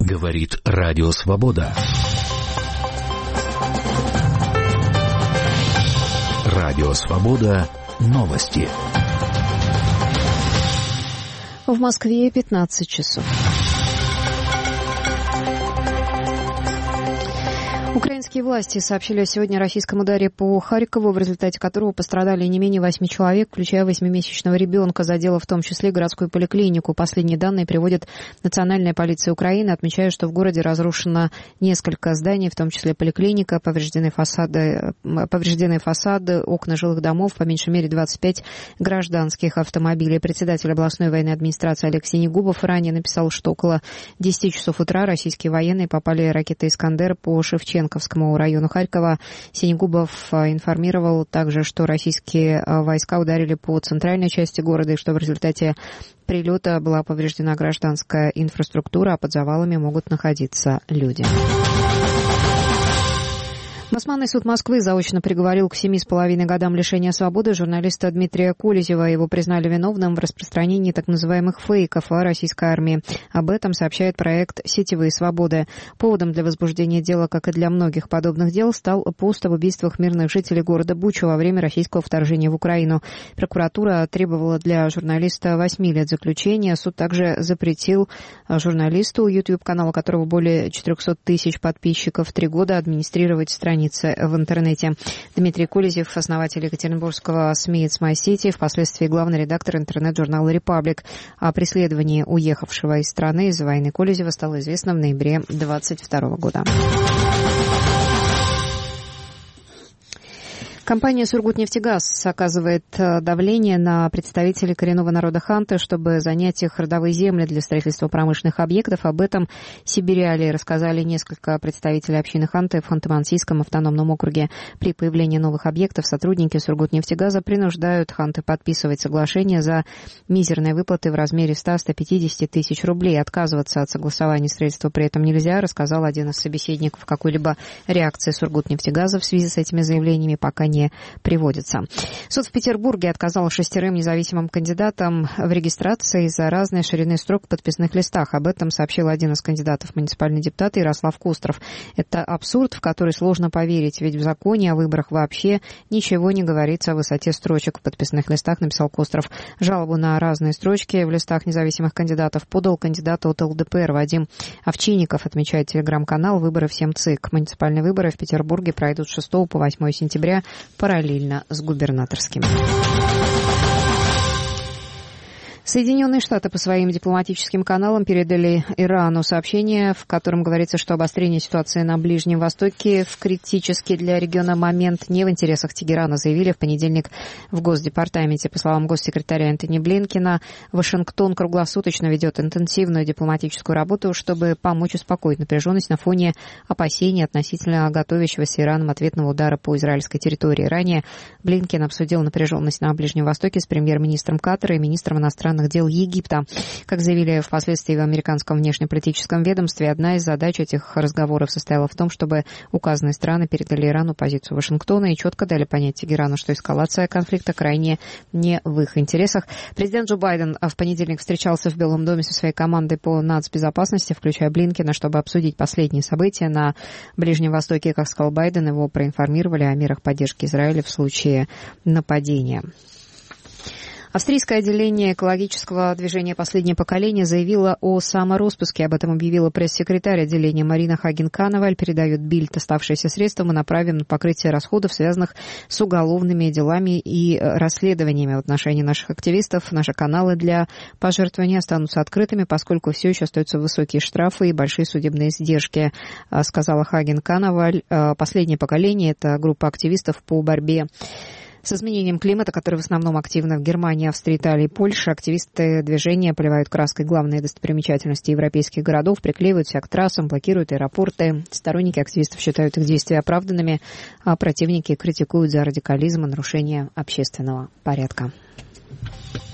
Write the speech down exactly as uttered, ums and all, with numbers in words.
Говорит Радио Свобода. Радио Свобода. Новости. В Москве пятнадцать часов. Украинские власти сообщили сегодня о российском ударе по Харькову, в результате которого пострадали не менее восьми человек, включая восьмимесячного ребенка. Задело в том числе городскую поликлинику. Последние данные приводит Национальная полиция Украины, отмечая, что в городе разрушено несколько зданий, в том числе поликлиника, повреждены фасады, повреждены фасады, окна жилых домов, по меньшей мере двадцать пять гражданских автомобилей. Председатель областной военной администрации Олег Синегубов ранее написал, что около десяти часов утра российские военные попали ракетой «Искандер» по Шевченковскому району Харькова. Синегубов информировал также, что российские войска ударили по центральной части города и что в результате прилета была повреждена гражданская инфраструктура, а под завалами могут находиться люди. Басманный суд Москвы заочно приговорил к семи с половиной годам лишения свободы журналиста Дмитрия Колезева. Его признали виновным в распространении так называемых фейков о российской армии. Об этом сообщает проект «Сетевые свободы». Поводом для возбуждения дела, как и для многих подобных дел, стал пост об убийствах мирных жителей города Буча во время российского вторжения в Украину. Прокуратура требовала для журналиста восьми лет заключения. Суд также запретил журналисту, YouTube-канала которого более четырехсот тысяч подписчиков, три года администрировать страницу в интернете. Дмитрий Колезев, основатель екатеринбургского СМИ «It's My City», впоследствии главный редактор интернет-журнала «Репаблик». О преследовании уехавшего из страны из-за войны Колезева стало известно в ноябре две тысячи двадцать второго года. Компания «Сургутнефтегаз» оказывает давление на представителей коренного народа ханты, чтобы занять их родовые земли для строительства промышленных объектов. Об этом Сибириале рассказали несколько представителей общины ханты в Ханты-Мансийском автономном округе. При появлении новых объектов сотрудники «Сургутнефтегаза» принуждают ханты подписывать соглашение за мизерные выплаты в размере ста — ста пятидесяти тысяч рублей. Отказываться от согласования строительства при этом нельзя, рассказал один из собеседников. Какой-либо реакции «Сургутнефтегаза» в связи с этими заявлениями пока не приводится. Суд в Петербурге отказал шестерым независимым кандидатам в регистрации из-за разной ширины строк в подписных листах. Об этом сообщил один из кандидатов в муниципальные депутаты Ярослав Костров. Это абсурд, в который сложно поверить, ведь в законе о выборах вообще ничего не говорится о высоте строчек в подписных листах, написал Костров. Жалобу на разные строчки в листах независимых кандидатов подал кандидат от ЛДПР Вадим Овчинников, отмечает телеграм-канал «Выборы всем ЦИК». Муниципальные выборы в Петербурге пройдут с шестого по восьмое сентября параллельно с губернаторскими. Соединенные Штаты по своим дипломатическим каналам передали Ирану сообщение, в котором говорится, что обострение ситуации на Ближнем Востоке в критический для региона момент не в интересах Тегерана, заявили в понедельник в Госдепартаменте. По словам госсекретаря Энтони Блинкена, Вашингтон круглосуточно ведет интенсивную дипломатическую работу, чтобы помочь успокоить напряженность на фоне опасений относительно готовящегося Ираном ответного удара по израильской территории. Ранее Блинкен обсудил напряженность на Ближнем Востоке с премьер-министром Катара и министром иностранных дел Египта. Как заявили впоследствии в американском внешнеполитическом ведомстве, одна из задач этих разговоров состояла в том, чтобы указанные страны передали Ирану позицию Вашингтона и четко дали понять Тегерану, что эскалация конфликта крайне не в их интересах. Президент Джо Байден в понедельник встречался в Белом доме со своей командой по нацбезопасности, включая Блинкена, чтобы обсудить последние события на Ближнем Востоке. Как сказал Байден, его проинформировали о мерах поддержки Израиля в случае нападения. Австрийское отделение экологического движения «Последнее поколение» заявило о самороспуске. Об этом объявила пресс-секретарь отделения Марина Хаген-Каневаль. Передает Бильд. Оставшиеся средства мы направим на покрытие расходов, связанных с уголовными делами и расследованиями в отношении наших активистов. Наши каналы для пожертвования останутся открытыми, поскольку все еще остаются высокие штрафы и большие судебные издержки, сказала Хаген-Каневаль. «Последнее поколение» — это группа активистов по борьбе с изменением климата, который в основном активно в Германии, Австрии, Италии и Польше. Активисты движения поливают краской главные достопримечательности европейских городов, приклеивают себя к трассам, блокируют аэропорты. Сторонники активистов считают их действия оправданными, а противники критикуют за радикализм и нарушение общественного порядка.